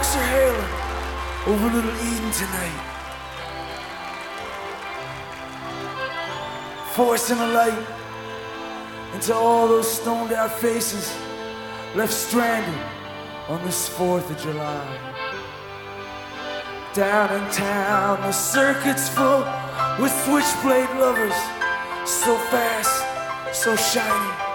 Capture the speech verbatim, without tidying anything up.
fireworks are hailing over Little Eden tonight, forcing a light into all those stoned out faces left stranded on this fourth of July. Down in town, the circuit's full with switchblade lovers, so fast, so shiny.